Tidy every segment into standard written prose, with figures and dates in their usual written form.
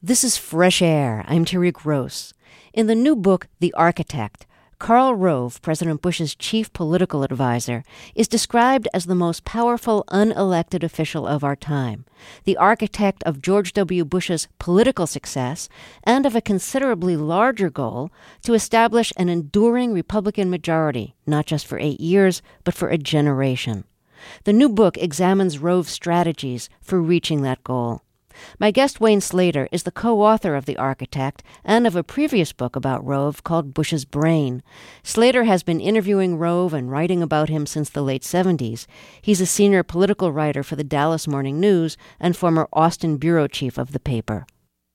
This is Fresh Air. I'm Tariq Rose. In the new book, The Architect, Karl Rove, President Bush's chief political advisor, is described as the most powerful unelected official of our time, the architect of George W. Bush's political success and of a considerably larger goal to establish an enduring Republican majority, not just for 8 years, but for a generation. The new book examines Rove's strategies for reaching that goal. My guest, Wayne Slater, is the co-author of The Architect and of a previous book about Rove called Bush's Brain. Slater has been interviewing Rove and writing about him since the late 70s. He's a senior political writer for the Dallas Morning News and former Austin bureau chief of the paper.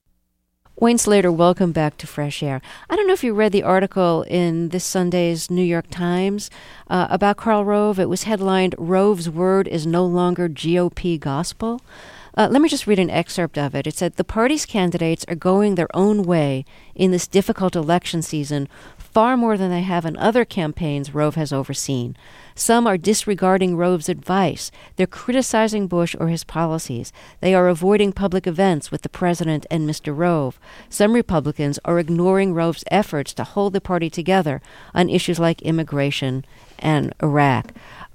Wayne Slater, welcome back to Fresh Air. I don't know if you read the article in this Sunday's New York Times about Karl Rove. It was headlined, "Rove's Word is No Longer GOP Gospel." Let me just read an excerpt of it. It said, "The party's candidates are going their own way in this difficult election season, far more than they have in other campaigns Rove has overseen. Some are disregarding Rove's advice. They're criticizing Bush or his policies. They are avoiding public events with the president and Mr. Rove. Some Republicans are ignoring Rove's efforts to hold the party together on issues like immigration and Iraq."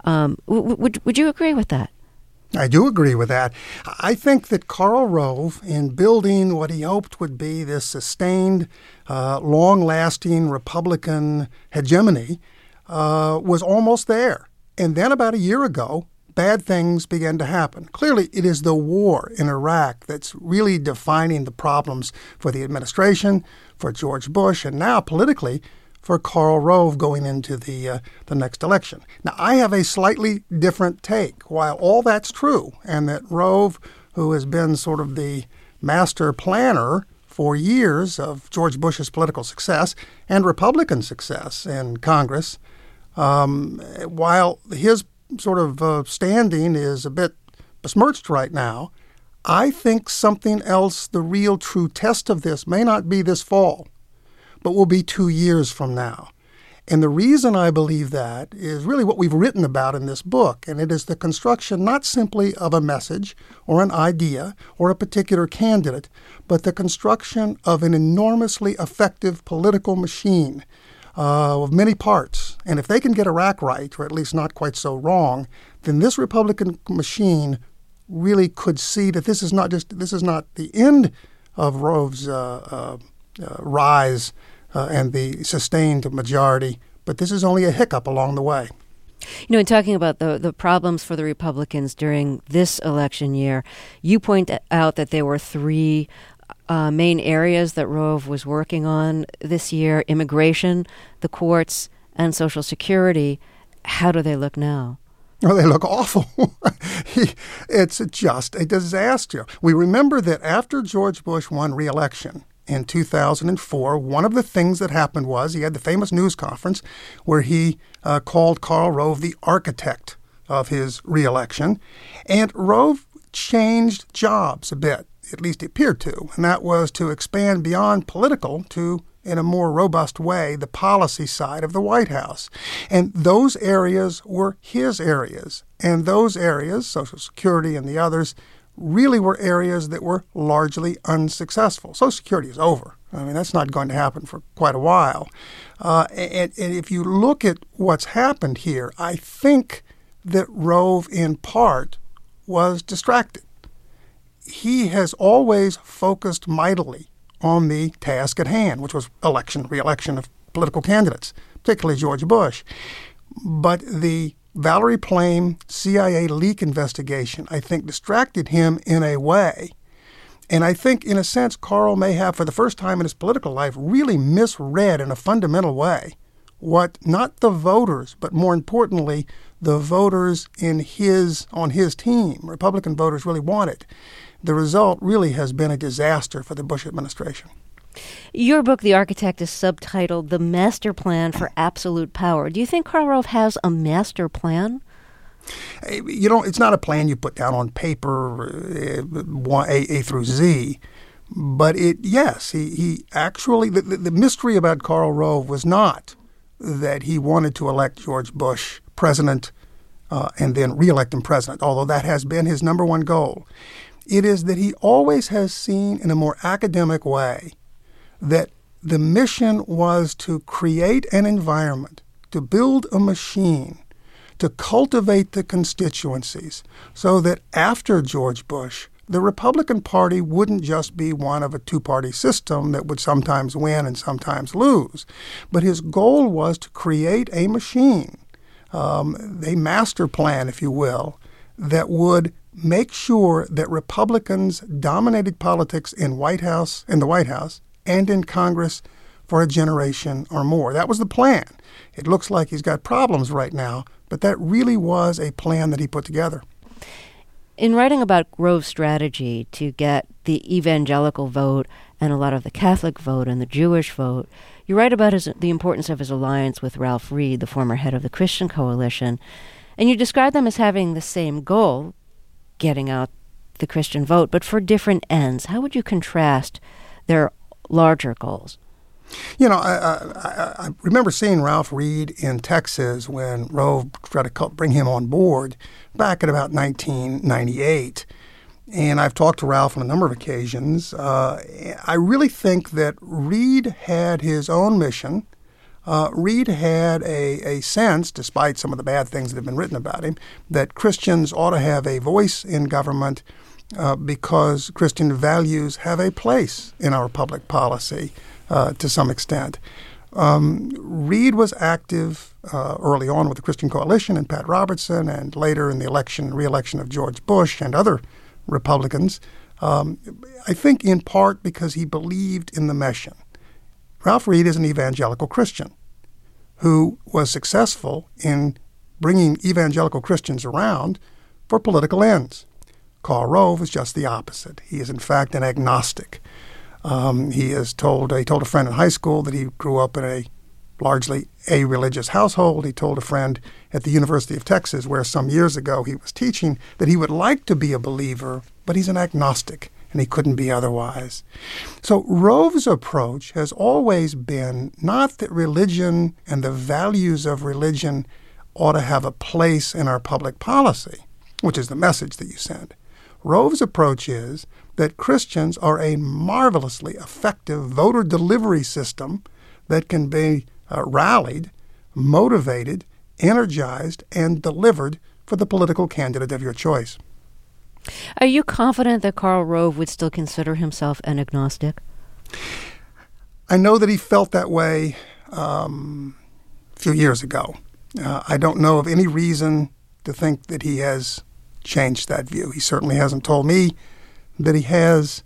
Would you agree with that? I do agree with that. I think that Karl Rove, in building what he hoped would be this sustained, long-lasting Republican hegemony, was almost there. And then about a year ago, bad things began to happen. Clearly, it is the war in Iraq that's really defining the problems for the administration, for George Bush, and now politically for Karl Rove going into the next election. Now, I have a slightly different take. While all that's true, and that Rove, who has been sort of the master planner for years of George Bush's political success and Republican success in Congress, while his sort of standing is a bit besmirched right now, I think something else, the real true test of this, may not be this fall, but will be 2 years from now. And the reason I believe that is really what we've written about in this book, and it is the construction not simply of a message or an idea or a particular candidate, but the construction of an enormously effective political machine of many parts. And if they can get Iraq right, or at least not quite so wrong, then this Republican machine really could see that this is not the end of Rove's rise and the sustained majority, but this is only a hiccup along the way. You know, in talking about the problems for the Republicans during this election year, you point out that there were three main areas that Rove was working on this year: immigration, the courts, and Social Security. How do they look now? Oh, they look awful. It's just a disaster. We remember that after George Bush won re-election in 2004, one of the things that happened was he had the famous news conference where he called Karl Rove the architect of his re-election. And Rove changed jobs a bit, at least he appeared to, and that was to expand beyond political to, in a more robust way, the policy side of the White House. And those areas were his areas. And those areas, Social Security and the others, really were areas that were largely unsuccessful. Social Security is over. I mean, that's not going to happen for quite a while. And if you look at what's happened here, I think that Rove, in part, was distracted. He has always focused mightily on the task at hand, which was re-election of political candidates, particularly George Bush. But the Valerie Plame CIA leak investigation, I think, distracted him in a way. And I think, in a sense, Karl may have, for the first time in his political life, really misread in a fundamental way what not the voters, but more importantly, the voters on his team, Republican voters, really wanted. The result really has been a disaster for the Bush administration. Your book, The Architect, is subtitled The Master Plan for Absolute Power. Do you think Karl Rove has a master plan? You know, it's not a plan you put down on paper, A through Z. But he actually, the mystery about Karl Rove was not that he wanted to elect George Bush president and then reelect him president, although that has been his number one goal. It is that he always has seen in a more academic way that the mission was to create an environment, to build a machine, to cultivate the constituencies so that after George Bush, the Republican Party wouldn't just be one of a two-party system that would sometimes win and sometimes lose. But his goal was to create a machine, a master plan, if you will, that would make sure that Republicans dominated politics in the White House and in Congress for a generation or more. That was the plan. It looks like he's got problems right now, but that really was a plan that he put together. In writing about Rove's strategy to get the evangelical vote and a lot of the Catholic vote and the Jewish vote, you write about the importance of his alliance with Ralph Reed, the former head of the Christian Coalition, and you describe them as having the same goal, getting out the Christian vote, but for different ends. How would you contrast their larger goals? You know, I remember seeing Ralph Reed in Texas when Rove tried to bring him on board back at about 1998. And I've talked to Ralph on a number of occasions. I really think that Reed had his own mission. Reed had a sense, despite some of the bad things that have been written about him, that Christians ought to have a voice in government because Christian values have a place in our public policy to some extent. Reed was active early on with the Christian Coalition and Pat Robertson, and later in the re-election of George Bush and other Republicans, I think in part because he believed in the mission. Ralph Reed is an evangelical Christian who was successful in bringing evangelical Christians around for political ends. Karl Rove is just the opposite. He is, in fact, an agnostic. He told a friend in high school that he grew up in a largely a-religious household. He told a friend at the University of Texas, where some years ago he was teaching, that he would like to be a believer, but he's an agnostic, and he couldn't be otherwise. So Rove's approach has always been not that religion and the values of religion ought to have a place in our public policy, which is the message that you send. Rove's approach is that Christians are a marvelously effective voter delivery system that can be rallied, motivated, energized, and delivered for the political candidate of your choice. Are you confident that Karl Rove would still consider himself an agnostic? I know that he felt that way a few years ago. I don't know of any reason to think that he has changed that view. He certainly hasn't told me that he has.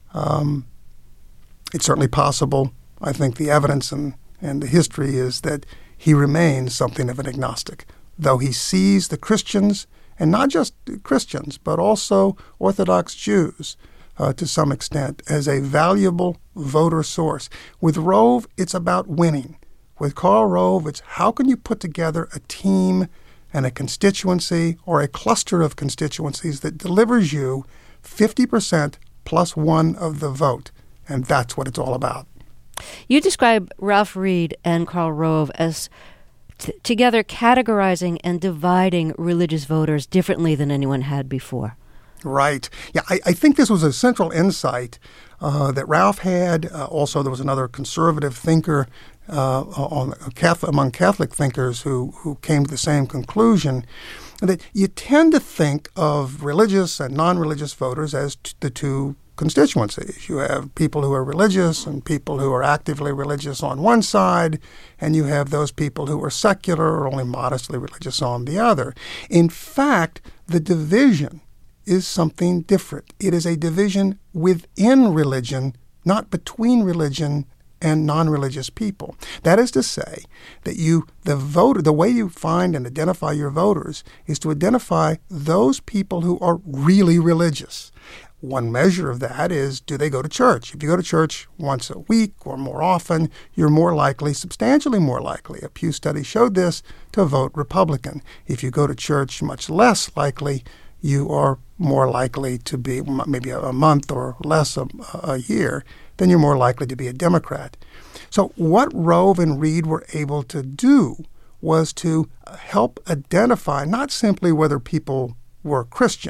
It's certainly possible. I think the evidence and the history is that he remains something of an agnostic, though he sees the Christians, and not just Christians, but also Orthodox Jews to some extent, as a valuable voter source. With Rove, it's about winning. With Karl Rove, it's how can you put together a team and a constituency or a cluster of constituencies that delivers you 50% plus one of the vote. And that's what it's all about. You describe Ralph Reed and Karl Rove as together categorizing and dividing religious voters differently than anyone had before. Right. Yeah, I think this was a central insight that Ralph had. Also, there was another conservative thinker among Catholic thinkers who came to the same conclusion, that you tend to think of religious and non-religious voters as the two constituencies. You have people who are religious and people who are actively religious on one side, and you have those people who are secular or only modestly religious on the other. In fact, the division is something different. It is a division within religion, not between religion and non-religious people. That is to say that the way you find and identify your voters is to identify those people who are really religious. One measure of that is, do they go to church? If you go to church once a week or more often, you're more likely, substantially more likely, a Pew study showed this, to vote Republican. If you go to church much less likely, you are more likely to be, maybe a month or less a year, then you're more likely to be a Democrat. So what Rove and Reed were able to do was to help identify not simply whether people were Christian,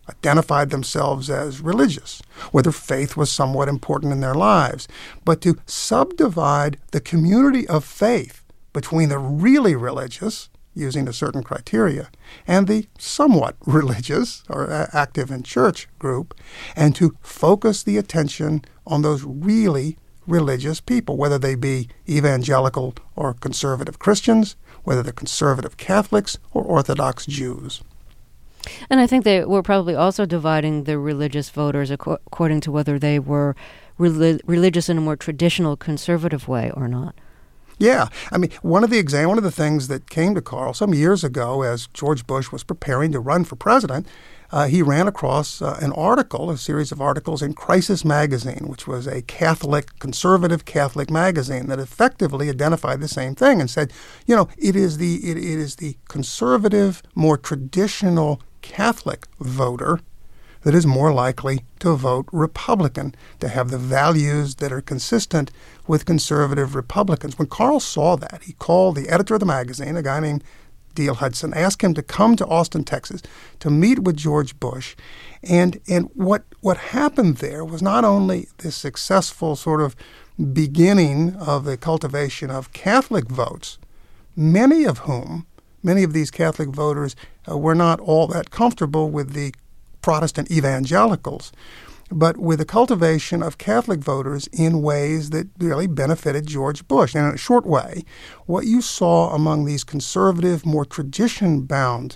identified themselves as religious, whether faith was somewhat important in their lives, but to subdivide the community of faith between the really religious, using a certain criteria, and the somewhat religious or active in church group, and to focus the attention on those really religious people, whether they be evangelical or conservative Christians, whether they're conservative Catholics or Orthodox Jews. And I think they were probably also dividing the religious voters according to whether they were religious in a more traditional conservative way or not. Yeah. I mean, one of the things that came to Carl some years ago as George Bush was preparing to run for president, he ran across a series of articles in Crisis Magazine, which was a conservative Catholic magazine that effectively identified the same thing and said, it is the conservative, more traditional Catholic voter that is more likely to vote Republican, to have the values that are consistent with conservative Republicans. When Carl saw that, he called the editor of the magazine, a guy named D.L. Hudson, asked him to come to Austin, Texas, to meet with George Bush. And what happened there was not only this successful sort of beginning of the cultivation of Catholic votes, many of these Catholic voters were not all that comfortable with the Protestant evangelicals, but with the cultivation of Catholic voters in ways that really benefited George Bush. And in a short way, what you saw among these conservative, more tradition-bound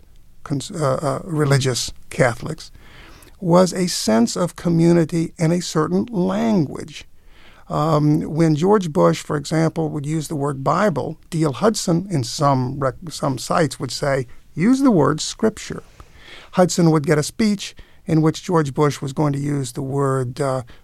religious Catholics was a sense of community and a certain language. When George Bush, for example, would use the word Bible, D.L. Hudson in some sites would say, use the word Scripture. Hudson would get a speech in which George Bush was going to use the word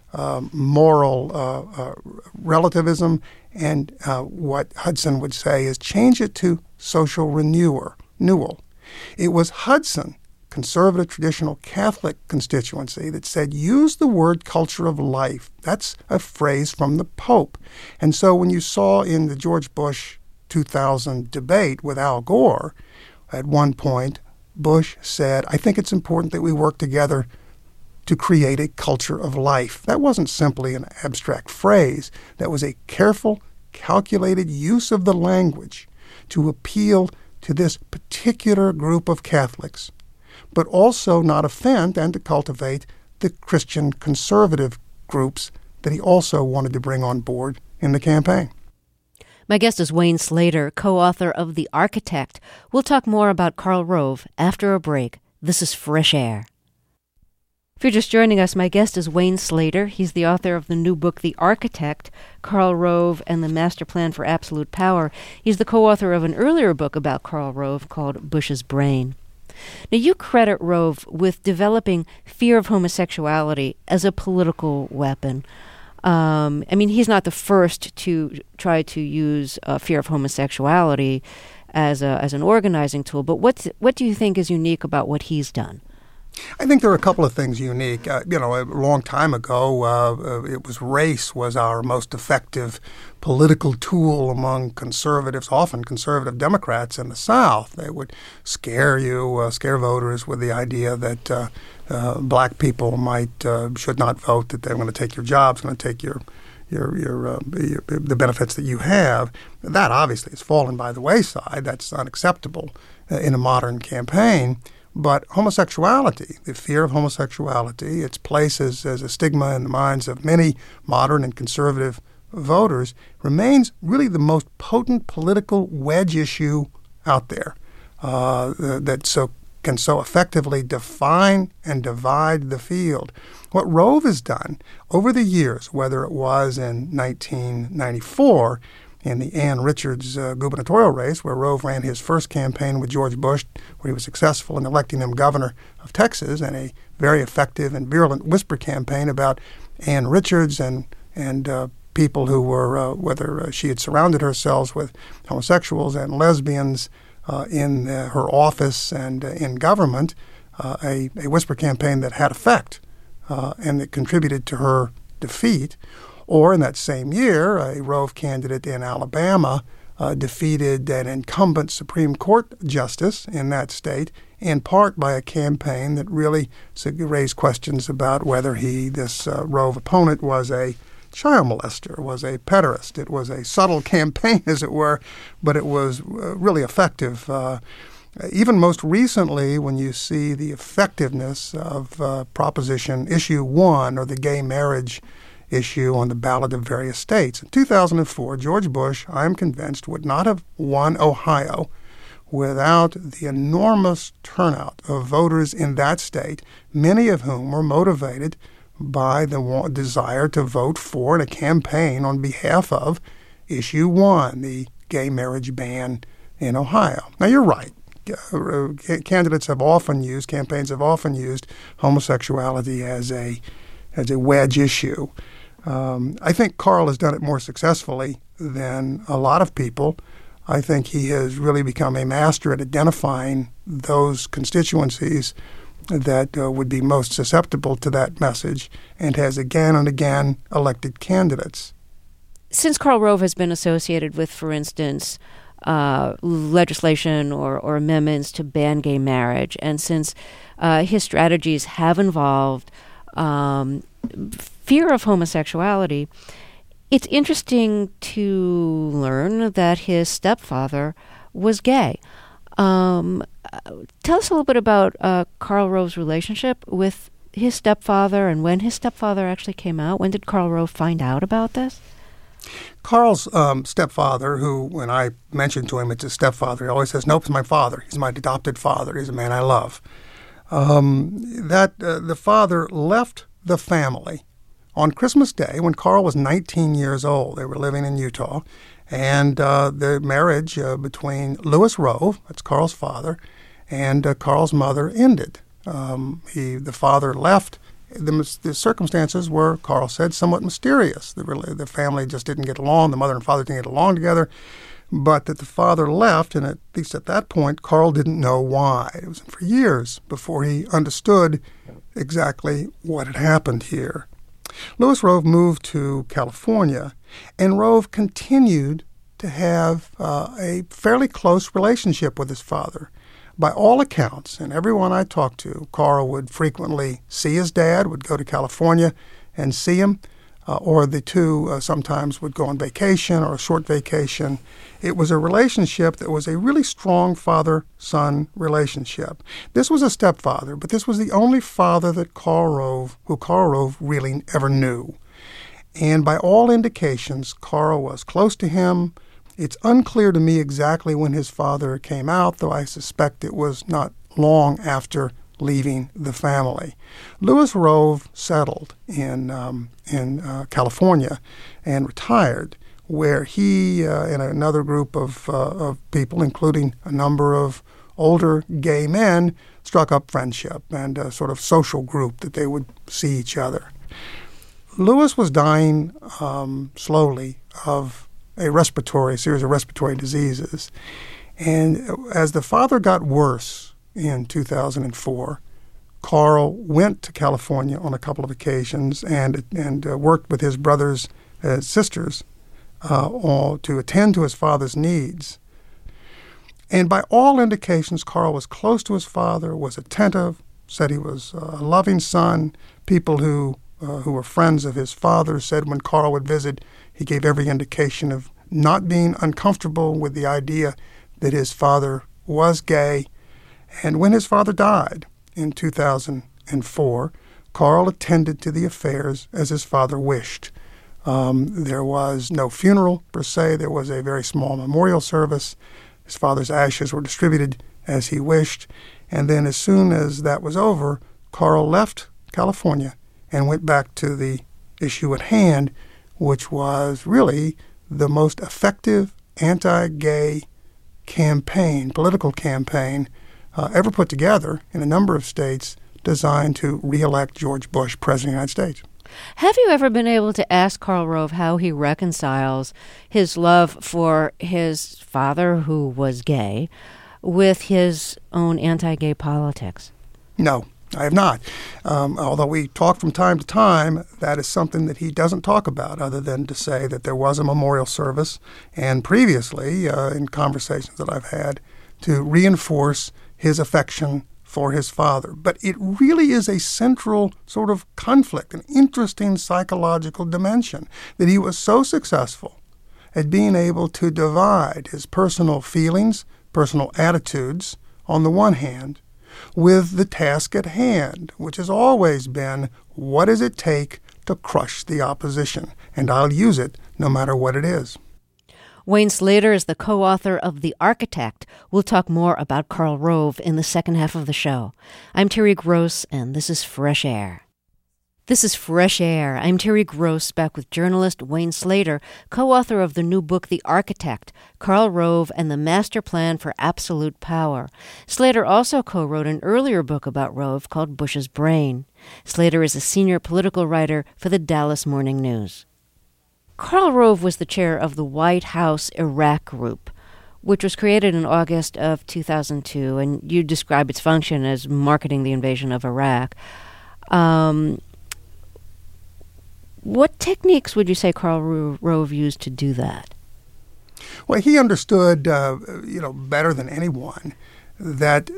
moral relativism, and what Hudson would say is change it to social renewal. It was Hudson, conservative, traditional Catholic constituency, that said, use the word culture of life. That's a phrase from the Pope. And so when you saw in the George Bush 2000 debate with Al Gore, at one point, Bush said, I think it's important that we work together to create a culture of life. That wasn't simply an abstract phrase. That was a careful, calculated use of the language to appeal to this particular group of Catholics, but also not offend and to cultivate the Christian conservative groups that he also wanted to bring on board in the campaign. My guest is Wayne Slater, co-author of The Architect. We'll talk more about Karl Rove after a break. This is Fresh Air. If you're just joining us, my guest is Wayne Slater. He's the author of the new book, The Architect, Karl Rove and the Master Plan for Absolute Power. He's the co-author of an earlier book about Karl Rove called Bush's Brain. Now, you credit Rove with developing fear of homosexuality as a political weapon. He's not the first to try to use fear of homosexuality as an organizing tool, but what do you think is unique about what he's done? I think there are a couple of things unique. A long time ago, race was our most effective political tool among conservatives, often conservative Democrats in the South. They would scare voters with the idea that black people should not vote, that they're going to take your jobs, going to take the benefits that you have. That obviously has fallen by the wayside. That's unacceptable in a modern campaign. But homosexuality, the fear of homosexuality, its place as a stigma in the minds of many modern and conservative voters, remains really the most potent political wedge issue out there that can so effectively define and divide the field. What Rove has done over the years, whether it was in 1994 in the Ann Richards gubernatorial race, where Rove ran his first campaign with George Bush, where he was successful in electing him governor of Texas, and a very effective and virulent whisper campaign about Ann Richards and people who were, whether she had surrounded herself with homosexuals and lesbians in her office and in government, a whisper campaign that had effect and that contributed to her defeat. Or in that same year, a Rove candidate in Alabama defeated an incumbent Supreme Court justice in that state in part by a campaign that really raised questions about whether this Rove opponent was a child molester, was a pederast. It was a subtle campaign, as it were, but it was really effective. Even most recently, when you see the effectiveness of Proposition Issue 1, or the gay marriage issue on the ballot of various states. In 2004, George Bush, I am convinced, would not have won Ohio without the enormous turnout of voters in that state, many of whom were motivated by the desire to vote for and a campaign on behalf of Issue 1, the gay marriage ban in Ohio. Now, you're right. Campaigns have often used homosexuality as a wedge issue. I think Carl has done it more successfully than a lot of people. I think he has really become a master at identifying those constituencies that would be most susceptible to that message, and has again and again elected candidates. Since Karl Rove has been associated with, for instance, legislation or amendments to ban gay marriage, and since his strategies have involved fear of homosexuality, it's interesting to learn that his stepfather was gay. Tell us a little bit about Karl Rove's relationship with his stepfather and when his stepfather actually came out. When did Karl Rove find out about this? Carl's stepfather, who, when I mentioned to him it's his stepfather, he always says, "Nope, it's my father. He's my adopted father. He's a man I love." The father left the family on Christmas Day when Carl was 19 years old. They were living in Utah, and the marriage between Louis Rove, that's Carl's father, and Carl's mother ended. The father left. The circumstances were, Carl said, somewhat mysterious. The family just didn't get along. The mother and father didn't get along together. But that the father left, and at least at that point, Carl didn't know why. It was for years before he understood exactly what had happened here. Louis Rove moved to California, and Rove continued to have a fairly close relationship with his father. By all accounts, and everyone I talked to, Carl would frequently see his dad, would go to California and see him, or the two sometimes would go on vacation or a short vacation. It was a relationship that was a really strong father-son relationship. This was a stepfather, but this was the only father that Karl Rove really ever knew. And by all indications, Carl was close to him. It's unclear to me exactly when his father came out, though I suspect it was not long after leaving the family. Louis Rove settled in California and retired, where he and another group of people, including a number of older gay men, struck up friendship and a sort of social group that they would see each other. Louis was dying slowly of a series of respiratory diseases. And as the father got worse in 2004, Carl went to California on a couple of occasions and worked with his brothers and sisters to attend to his father's needs. And by all indications, Carl was close to his father, was attentive, said he was a loving son. People who were friends of his father said when Carl would visit, he gave every indication of not being uncomfortable with the idea that his father was gay. And when his father died in 2004, Carl attended to the affairs as his father wished. There was no funeral, per se. There was a very small memorial service. His father's ashes were distributed as he wished. And then as soon as that was over, Carl left California and went back to the issue at hand, which was really the most effective anti-gay political campaign ever put together in a number of states designed to reelect George Bush president of the United States. Have you ever been able to ask Karl Rove how he reconciles his love for his father, who was gay, with his own anti-gay politics? No, I have not. Although we talk from time to time, that is something that he doesn't talk about, other than to say that there was a memorial service, and previously, in conversations that I've had, to reinforce his affection for his father. But it really is a central sort of conflict, an interesting psychological dimension, that he was so successful at being able to divide his personal feelings, personal attitudes, on the one hand, with the task at hand, which has always been, what does it take to crush the opposition? And I'll use it no matter what it is. Wayne Slater is the co-author of The Architect. We'll talk more about Karl Rove in the second half of the show. I'm Terry Gross, and this is Fresh Air. This is Fresh Air. I'm Terry Gross, back with journalist Wayne Slater, co-author of the new book, The Architect, Karl Rove and the Master Plan for Absolute Power. Slater also co-wrote an earlier book about Rove called Bush's Brain. Slater is a senior political writer for the Dallas Morning News. Karl Rove was the chair of the White House Iraq Group, which was created in August of 2002, and you describe its function as marketing the invasion of Iraq. What techniques would you say Karl Rove used to do that? Well, he understood, better than anyone that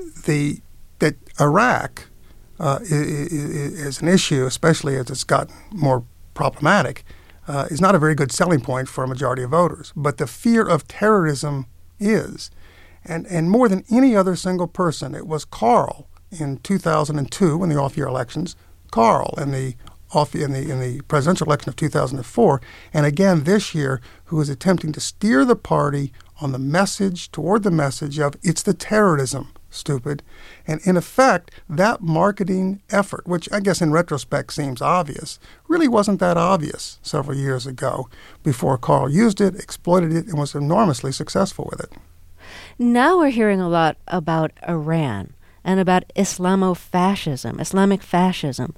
Iraq is an issue, especially as it's gotten more problematic, is not a very good selling point for a majority of voters. But the fear of terrorism is. And more than any other single person, it was Karl in 2002 in the off-year elections, Karl in the presidential election of 2004, and again this year, who is attempting to steer the party on toward the message of it's the terrorism, stupid. And in effect, that marketing effort, which I guess in retrospect seems obvious, really wasn't that obvious several years ago before Karl used it, exploited it, and was enormously successful with it. Now we're hearing a lot about Iran and about Islamic fascism.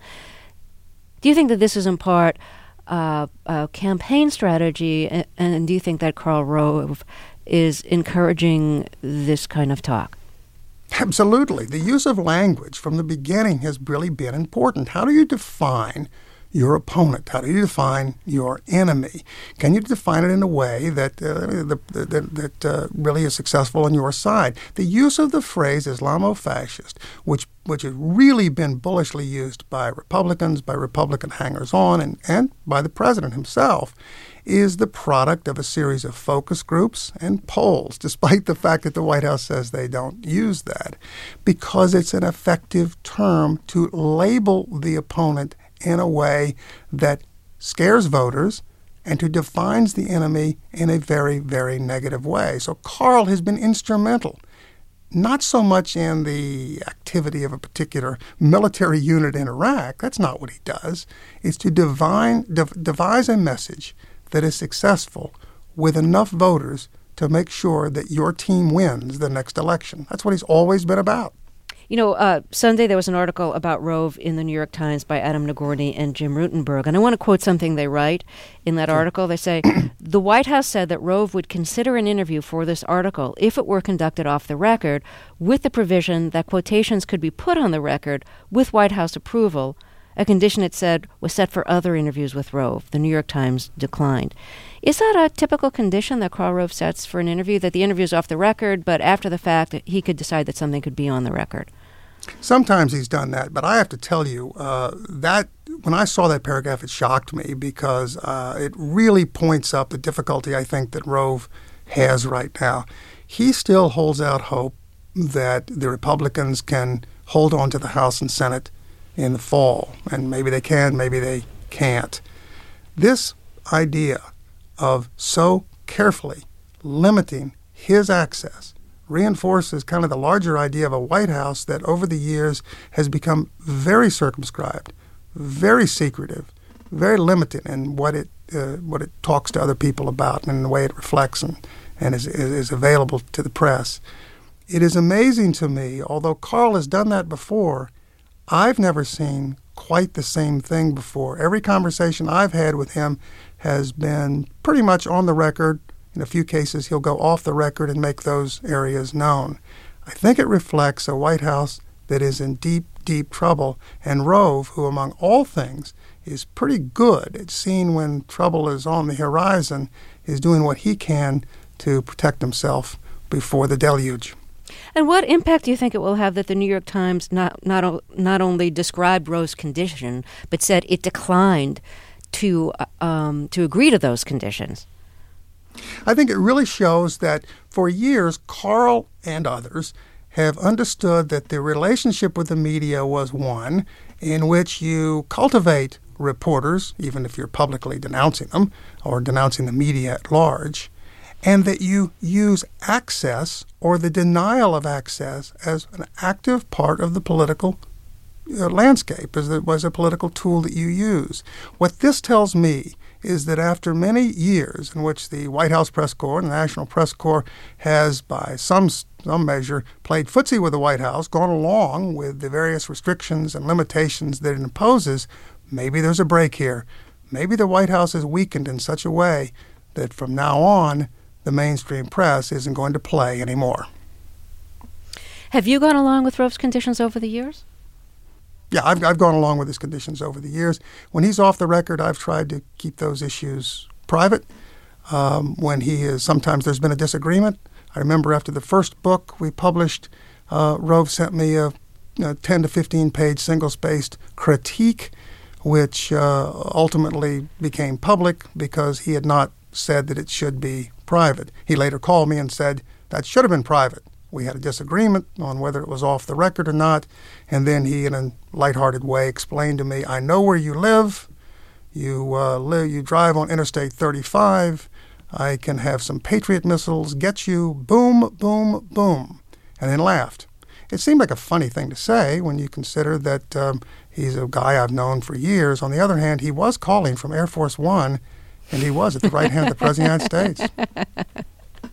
Do you think that this is in part a campaign strategy, and do you think that Karl Rove is encouraging this kind of talk? Absolutely. The use of language from the beginning has really been important. How do you define your opponent? How do you define your enemy? Can you define it in a way that really is successful on your side? The use of the phrase Islamofascist, which has really been bullishly used by Republicans, by Republican hangers-on, and by the president himself, is the product of a series of focus groups and polls, despite the fact that the White House says they don't use that, because it's an effective term to label the opponent in a way that scares voters and who defines the enemy in a very, very negative way. So Karl has been instrumental, not so much in the activity of a particular military unit in Iraq. That's not what he does. It's to devise a message that is successful with enough voters to make sure that your team wins the next election. That's what he's always been about. You know, Sunday there was an article about Rove in the New York Times by Adam Nagorny and Jim Rutenberg, and I want to quote something they write in that article. They say, the White House said that Rove would consider an interview for this article if it were conducted off the record, with the provision that quotations could be put on the record with White House approval, a condition it said was set for other interviews with Rove. The New York Times declined. Is that a typical condition that Karl Rove sets for an interview, that the interview is off the record, but after the fact he could decide that something could be on the record? Sometimes he's done that, but I have to tell you that when I saw that paragraph, it shocked me because it really points up the difficulty I think that Rove has right now. He still holds out hope that the Republicans can hold on to the House and Senate in the fall, and maybe they can, maybe they can't. This idea of so carefully limiting his access reinforces kind of the larger idea of a White House that over the years has become very circumscribed, very secretive, very limited in what it talks to other people about and the way it reflects and is available to the press. It is amazing to me, although Karl has done that before, I've never seen quite the same thing before. Every conversation I've had with him has been pretty much on the record. In a few cases, he'll go off the record and make those areas known. I think it reflects a White House that is in deep, deep trouble, and Rove, who among all things is pretty good at seeing when trouble is on the horizon, is doing what he can to protect himself before the deluge. And what impact do you think it will have that the New York Times not only described Rove's condition, but said it declined to agree to those conditions? I think it really shows that for years, Carl and others have understood that the relationship with the media was one in which you cultivate reporters, even if you're publicly denouncing them or denouncing the media at large, and that you use access or the denial of access as an active part of the political landscape, as it was a political tool that you use. What this tells me is that after many years in which the White House Press Corps and the National Press Corps has, by some measure, played footsie with the White House, gone along with the various restrictions and limitations that it imposes, maybe there's a break here. Maybe the White House is weakened in such a way that from now on, the mainstream press isn't going to play anymore. Have you gone along with Rove's conditions over the years? Yeah, I've gone along with his conditions over the years. When he's off the record, I've tried to keep those issues private. When he is, sometimes there's been a disagreement. I remember after the first book we published, Rove sent me a 10 to 15 page single-spaced critique, which ultimately became public because he had not said that it should be private. He later called me and said that should have been private. We had a disagreement on whether it was off the record or not, and then he, in a lighthearted way, explained to me, I know where you live. You drive on Interstate 35. I can have some Patriot missiles, get you, boom, boom, boom, and then laughed. It seemed like a funny thing to say when you consider that he's a guy I've known for years. On the other hand, he was calling from Air Force One, and he was at the right hand of the President of the United States.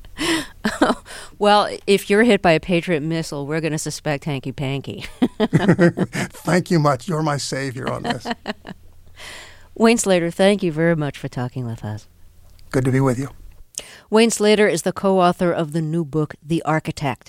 Well, if you're hit by a Patriot missile, we're going to suspect hanky-panky. Thank you much. You're my savior on this. Wayne Slater, thank you very much for talking with us. Good to be with you. Wayne Slater is the co-author of the new book, The Architect.